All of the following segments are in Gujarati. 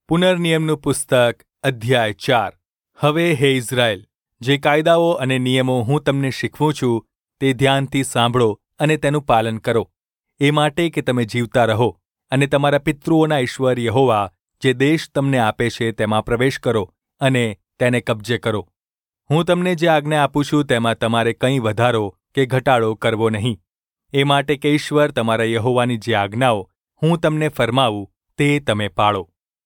પુનર્નિયમનું પુસ્તક અધ્યાય 4। હવે હે ઇઝરાયલ, જે કાયદાઓ અને નિયમો હું તમને શીખવું છું તે ધ્યાનથી સાંભળો અને તેનું પાલન કરો, એ માટે કે તમે જીવતા રહો અને તમારા પિતૃઓના ઈશ્વર યહોવા જે દેશ તમને આપે છે તેમાં પ્રવેશ કરો અને તેને કબજે કરો। હું તમને જે આજ્ઞા આપું છું તેમાં તમારે કંઈ વધારો કે ઘટાડો કરવો નહીં, એ માટે કે ઈશ્વર તમારા યહોવાની જે આજ્ઞાઓ હું તમને ફરમાવું તે તમે પાળો।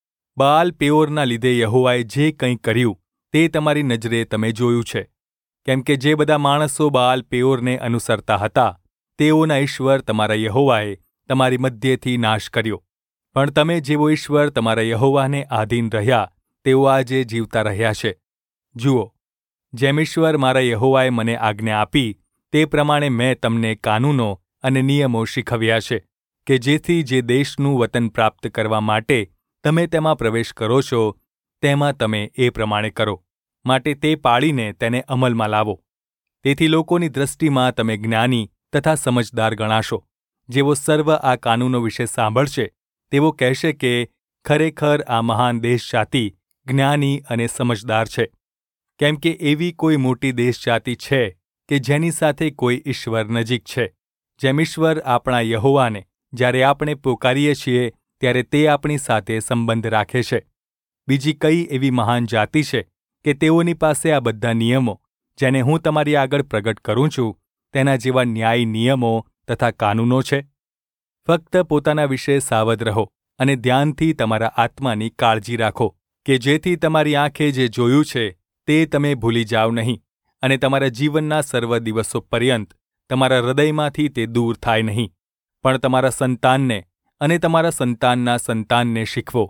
બાલ પેઓરના લીધે યહોવાએ જે કંઈ કર્યું તે તમારી નજરે તમે જોયું છે, કેમ કે જે બધા માણસો બાલ પેઓરને અનુસરતા હતા તેઓના ઈશ્વર તમારા યહોવાએ તમારી મધ્યેથી નાશ કર્યો, પણ તમે જેવો ઈશ્વર તમારા યહોવાને આધીન રહ્યા તેઓ આજે જીવતા રહ્યા છે। જુઓ, જેમ ઈશ્વર મારા યહોવાએ મને આજ્ઞા આપી તે પ્રમાણે મેં તમને કાનૂનો અને નિયમો શીખવ્યા છે, કે જેથી જે દેશનું વતન પ્રાપ્ત કરવા માટે તમે તેમાં પ્રવેશ કરો છો તેમાં તમે એ પ્રમાણે કરો, માટે તે પાળીને તેને અમલમાં લાવો। તેથી લોકોની દૃષ્ટિમાં તમે જ્ઞાની તથા સમજદાર ગણાશો। જેવો સર્વ આ કાનૂનો વિશે સાંભળશે તેવો કહેશે કે ખરેખર આ મહાન દેશજાતિ જ્ઞાની અને સમજદાર છે, કેમ કે એવી કોઈ મોટી દેશજાતિ છે કે જેની સાથે કોઈ ઈશ્વર નજીક છે। જેમ ઈશ્વર આપણા યહોવાને જ્યારે આપણે પોકારીએ છીએ ત્યારે તે આપણી સાથે સંબંધ રાખે છે, બીજી કઈ એવી મહાન જાતિ છે કે તેઓની પાસે આ બધા નિયમો જેને હું તમારી આગળ પ્રગટ કરું છું તેના જેવા ન્યાયી નિયમો તથા કાનૂનો છે? ફક્ત પોતાના વિશે સાવધ રહો અને ધ્યાનથી તમારા આત્માની કાળજી રાખો, કે જેથી તમારી આંખે જે જોયું છે તે તમે ભૂલી જાઓ નહીં અને તમારા જીવનના સર્વ દિવસો પર્યંત તમારા હૃદયમાંથી તે દૂર થાય નહીં, પણ તમારા સંતાનને અને તમારા સંતાનના સંતાનને શીખવો।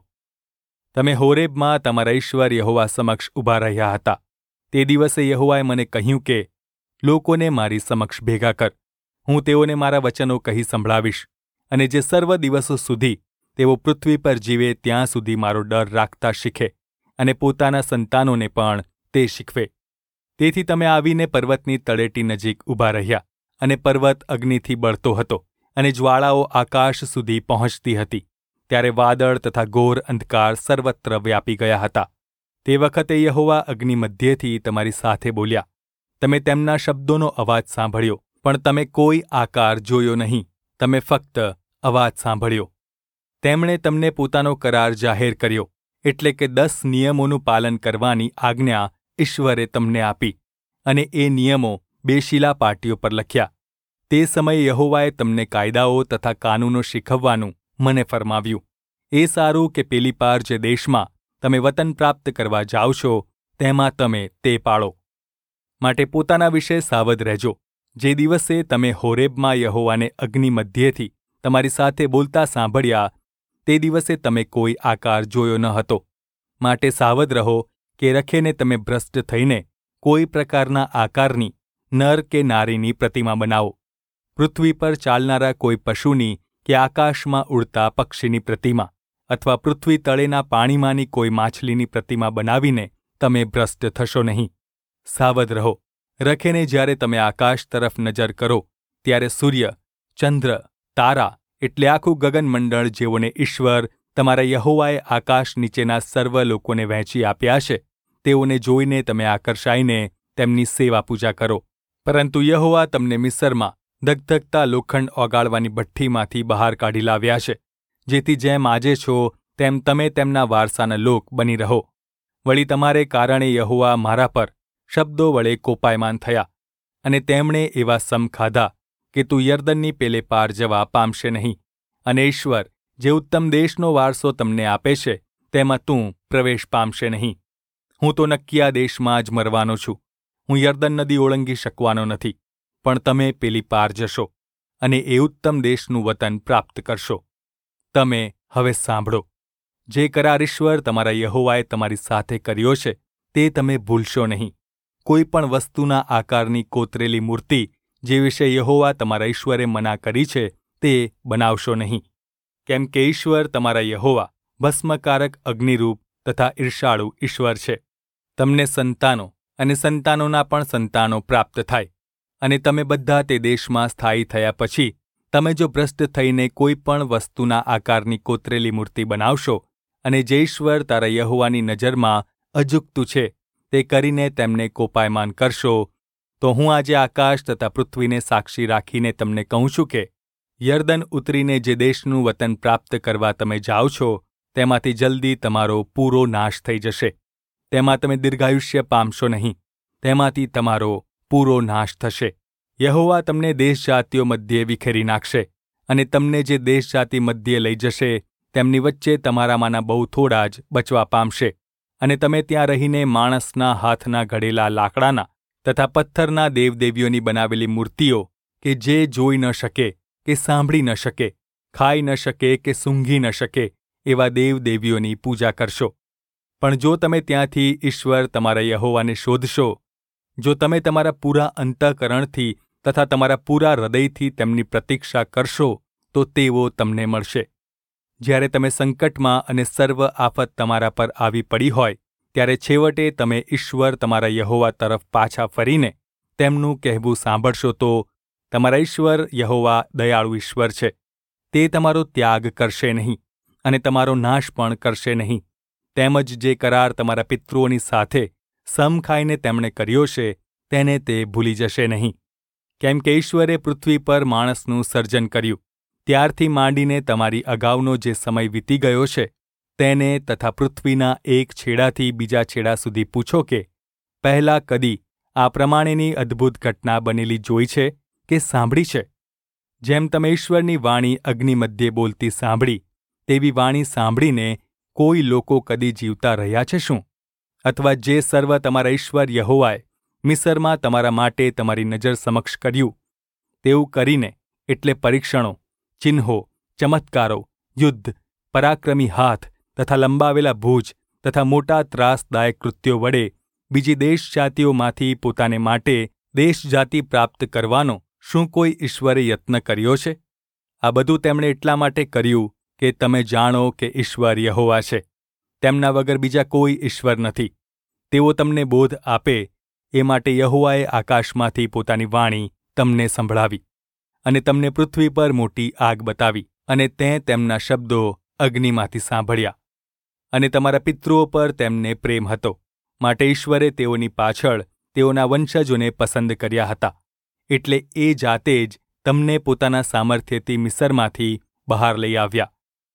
તમે હોરેબમાં તમારા ઈશ્વર યહોવા સમક્ષ ઊભા રહ્યા હતા। તે દિવસે યહોવાએ મને કહ્યું કે લોકોને મારી સમક્ષ ભેગા કર, હું તેઓને મારા વચનો કહી સંભળાવીશ, અને જે સર્વ દિવસો સુધી તેઓ પૃથ્વી પર જીવે ત્યાં સુધી મારો ડર રાખતા શીખે અને પોતાના સંતાનોને પણ તે શીખવે। તેથી તમે આવીને પર્વતની તળેટી નજીક ઊભા રહ્યા, અને પર્વત અગ્નિથી બળતો હતો અને જ્વાળાઓ આકાશ સુધી પહોંચતી હતી, ત્યારે વાદળ તથા ઘોર અંધકાર સર્વત્ર વ્યાપી ગયા હતા। તે વખતે યહોવા અગ્નિ મધ્યેથી તમારી સાથે બોલ્યા। તમે તેમના શબ્દોનો અવાજ સાંભળ્યો, પણ તમે કોઈ આકાર જોયો નહીં, તમે ફક્ત અવાજ સાંભળ્યો। તેમણે તમને પોતાનો કરાર જાહેર કર્યો, એટલે કે 10 નિયમોનું પાલન કરવાની આજ્ઞા ઈશ્વરે તમને આપી, અને એ નિયમો 2 શિલાપાટીઓ પર લખ્યા। તે સમયે યહોવાએ તમને કાયદાઓ તથા કાનૂનો શીખવવાનું મને ફરમાવ્યું। એ સારું કે પેલી પાર જે દેશમાં તમે વતન પ્રાપ્ત કરવા જાઓ છો તેમાં તમે તે પાળો। માટે પોતાના વિશે સાવધ રહેજો। જે દિવસે તમે હોરેબમાં યહોવાને અગ્નિ મધ્યેથી તમારી સાથે બોલતા સાંભળ્યા તે દિવસે તમે કોઈ આકાર જોયો ન હતો, માટે સાવધ રહો કે રખેને તમે ભ્રષ્ટ થઈને કોઈ પ્રકારના આકારની નર કે નારીની પ્રતિમા બનાવો, પૃથ્વી પર ચાલનારા કોઈ પશુની કે આકાશમાં ઉડતા પક્ષીની પ્રતિમા અથવા પૃથ્વી તળેના પાણીમાંની કોઈ માછલીની પ્રતિમા બનાવીને તમે ભ્રષ્ટ થશો નહીં। સાવધ રહો, રખેને જ્યારે તમે આકાશ તરફ નજર કરો ત્યારે સૂર્ય, ચંદ્ર, તારા એટલે આખું ગગનમંડળ જેઓને ઈશ્વર તમારા યહોવાએ આકાશ નીચેના સર્વ લોકોને વહેંચી આપ્યા છે તેઓને જોઈને તમે આકર્ષાઈને તેમની સેવા પૂજા કરો। પરંતુ યહોવા તમને મિસ્રમાં ધગધગતા લોખંડ ઓગાળવાની ભઠ્ઠીમાંથી બહાર કાઢી લાવ્યા છે, જેથી જેમ આજે છો તેમ તમે તેમના વારસાના લોક બની રહો। વળી તમારે કારણે યહોવા મારા પર શબ્દો વડે કોપાયમાન થયા, અને તેમણે એવા સમ ખાધા કે તું યર્દનની પેલે પાર જવા પામશે નહીં, અને ઈશ્વર જે ઉત્તમ દેશનો વારસો તમને આપે છે તેમાં તું પ્રવેશ પામશે નહીં। હું તો નક્કી આ દેશમાં જ મરવાનો છું, હું યર્દન નદી ઓળંગી શકવાનો નથી, પણ તમે પેલી પાર જશો અને એ ઉત્તમ દેશનું વતન પ્રાપ્ત કરશો। તમે હવે સાંભળો, જે કરાર ઈશ્વર તમારા યહોવાએ તમારી સાથે કર્યો છે તે તમે ભૂલશો નહીં। કોઈ પણ વસ્તુના આકારની કોતરેલી મૂર્તિ જે વિશે યહોવા તમારા ઈશ્વરે મના કરી છે તે બનાવશો નહીં, કેમ કે ઈશ્વર તમારા યહોવા ભસ્મકારક અગ્નિરૂપ તથા ઈર્ષાળુ ઈશ્વર છે। તમને સંતાનો અને સંતાનોના પણ સંતાનો પ્રાપ્ત થાય, અને તમે બધા તે દેશમાં સ્થાયી થયા પછી તમે જો ભ્રષ્ટ થઈને કોઈ પણ વસ્તુના આકારની કોતરેલી મૂર્તિ બનાવશો અને જે ઈશ્વર તારા યહોવાની નજરમાં અજુગતું છે તે કરીને તેમને કોપાયમાન કરશો, તો હું આજે આકાશ તથા પૃથ્વીને સાક્ષી રાખીને તમને કહું છું કે યર્દન ઉતરીને જે દેશનું વતન પ્રાપ્ત કરવા તમે જાઓ છો તેમાંથી જલ્દી તમારો પૂરો નાશ થઈ જશે. તેમાં તમે દીર્ઘાયુષ્ય પામશો નહીં, તેમાંથી તમારો પૂરો નાશ થશે. યહોવા તમને દેશજાતિઓ મધ્યે વિખેરી નાખશે, અને તમને જે દેશજાતિ મધ્યે લઈ જશે તેમની વચ્ચે તમારામાંના બહુ થોડા જ બચવા પામશે. અને તમે ત્યાં રહીને માણસના હાથના ઘડેલા લાકડાના તથા પથ્થરના દેવદેવીઓની બનાવેલી મૂર્તિઓ કે જે જોઈ ન શકે કે સાંભળી ન શકે, ખાઈ ન શકે કે સૂંઘી ન શકે એવા દેવદેવીઓની પૂજા કરશો. પણ જો તમે ત્યાંથી ઈશ્વર તમારા યહોવાને શોધશો, જો તમે તમારા પૂરા અંતઃકરણથી તથા તમારા પૂરા હૃદયથી તેમની પ્રતીક્ષા કરશો, તો તેઓ તમને મળશે. જ્યારે તમે સંકટમાં અને સર્વ આફત તમારા પર આવી પડી હોય, ત્યારે છેવટે તમે ઈશ્વર તમારા યહોવા તરફ પાછા ફરીને તેમનું કહેવું સાંભળશો, તો તમારા ઈશ્વર યહોવા દયાળુ ઈશ્વર છે. તે તમારો ત્યાગ કરશે નહીં અને તમારો નાશ પણ કરશે નહીં. તેમજ જે કરાર તમારા પિતૃઓની સાથે સમ ખાઈને તેમણે કર્યો છે તેને તે ભૂલી જશે નહીં. કેમ કે ઈશ્વરે પૃથ્વી પર માણસનું સર્જન કર્યું ત્યારથી માંડીને તમારી અગાઉનો જે સમય વીતી ગયો છે તેને તથા પૃથ્વીના એક છેડાથી બીજા છેડા સુધી પૂછો કે પહેલાં કદી આ પ્રમાણેની અદ્ભુત ઘટના બનેલી જોઈ છે કે સાંભળી છે? જેમ તમે ઈશ્વરની વાણી અગ્નિ મધ્યે બોલતી સાંભળી, તેવી વાણી સાંભળીને કોઈ લોકો કદી જીવતા રહ્યા છે શું? અથવા જે સર્વ તમારા ઈશ્વર યહોવાએ મિસરમાં તમારા માટે તમારી નજર સમક્ષ કર્યું તેવું કરીને, એટલે પરીક્ષણો, ચિહ્નો, ચમત્કારો, યુદ્ધ, પરાક્રમી હાથ તથા લંબાવેલા ભુજ તથા મોટા ત્રાસદાયક કૃત્યો વડે બીજી દેશજાતિઓમાંથી પોતાને માટે દેશજાતિ પ્રાપ્ત કરવાનો શું કોઈ ઈશ્વરે યત્ન કર્યો છે? આ બધું તેમણે એટલા માટે કર્યું કે તમે જાણો કે ઈશ્વર યહોવા છે. તેમના વગર બીજા કોઈ ઈશ્વર નથી. તેઓ તમને બોધ આપે એ માટે યહોવાએ આકાશમાંથી પોતાની વાણી તમને સંભળાવી અને તમને પૃથ્વી પર મોટી આગ બતાવી, અને તેં તેમના શબ્દો અગ્નિમાંથી સાંભળ્યા. અને તમારા પિતૃઓ પર તેમને પ્રેમ હતો, માટે ઈશ્વરે તેઓની પાછળ તેઓના વંશજોને પસંદ કર્યા હતા. એટલે એ જાતે જ તમને પોતાના સામર્થ્યથી મિસરમાંથી બહાર લઈ આવ્યા,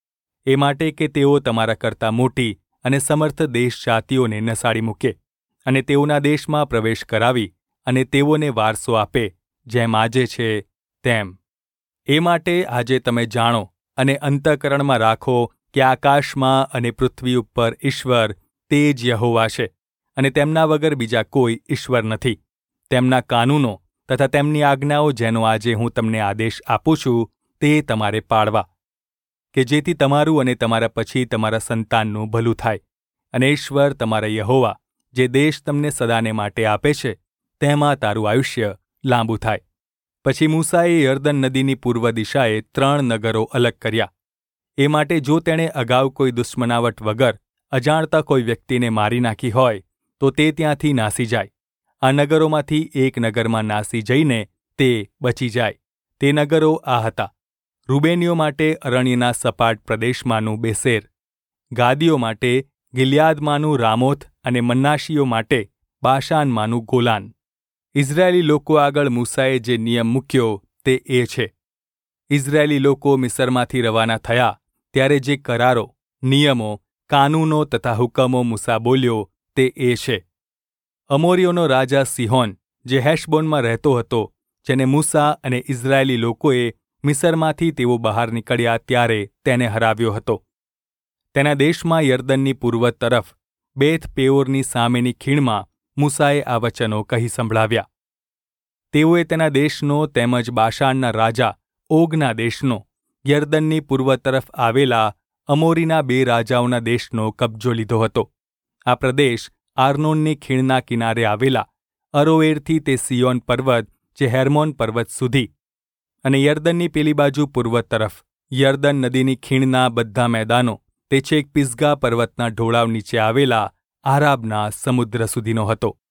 એ માટે કે તેઓ તમારા કરતાં મોટી અને સમર્થ દેશજાતિઓને નસાડી મૂકે અને તેઓના દેશમાં પ્રવેશ કરાવી અને તેઓને વારસો આપે, જેમ આજે છે તેમ. એ માટે આજે તમે જાણો અને અંતઃકરણમાં રાખો કે આકાશમાં અને પૃથ્વી ઉપર ઈશ્વર તે જ યહોવા છે, અને તેમના વગર બીજા કોઈ ઈશ્વર નથી. તેમના કાનૂનો તથા તેમની આજ્ઞાઓ જેનો આજે હું તમને આદેશ આપું છું તે તમારે પાળવા, કે જેથી તમારું અને તમારા પછી તમારા સંતાનનું ભલું થાય, અને ઈશ્વર તમારા યહોવા જે દેશ તમને સદાને માટે આપે છે તેમાં તારું આયુષ્ય લાંબુ થાય. પછી મૂસાએ યર્દન નદીની પૂર્વ દિશાએ 3 નગરો અલગ કર્યા. એ માટે જો તેણે અગાઉ કોઈ દુશ્મનાવટ વગર અજાણતા કોઈ વ્યક્તિને મારી નાખી હોય, તો તે ત્યાંથી નાસી જાય. આ નગરોમાંથી એક નગરમાં નાસી જઈને તે બચી જાય. તે નગરો આ હતા: રૂબેનીઓ માટે અરણ્યના સપાટ પ્રદેશમાંનું બેસેર, ગાદીઓ માટે ગિલિયાદમાંનું રામોથ અને મન્નાશીઓ માટે બાશાનમાંનું ગોલાન. ઇઝરાયેલી લોકો આગળ મૂસાએ જે નિયમ મૂક્યો તે એ છે: ઇઝરાયેલી લોકો મિસરમાંથી રવાના થયા ત્યારે જે કરારો, નિયમો, કાનૂનો તથા હુકમો મૂસા બોલ્યો તે એ છે. અમોરીઓનો રાજા સિહોન, જે હેશબોનમાં રહેતો હતો, જેને મૂસા અને ઇઝરાયેલી લોકોએ મિસરમાંથી તેઓ બહાર નીકળ્યા ત્યારે તેને હરાવ્યો હતો. તેના દેશમાં યર્દનની પૂર્વ તરફ બેથ પેઓરની સામેની ખીણમાં મૂસાએ આ વચનો કહી સંભળાવ્યા. તેઓએ તેના દેશનો તેમજ બાશાનના રાજા ઓગના દેશનો, યર્દનની પૂર્વ તરફ આવેલા અમોરીના 2 રાજાઓના દેશનો કબજો લીધો હતો. આ પ્રદેશ આર્નોનની ખીણના કિનારે આવેલા અરોએરથી તે સિયોન પર્વત જે હેર્મોન પર્વત સુધી, અને યર્દનની પેલી બાજુ પૂર્વ તરફ યર્દન નદીની ખીણના બધા મેદાનો તે છેક પિસગા પર્વતના ઢોળાવ નીચે આવેલા આરાબના સમુદ્ર સુધીનો હતો.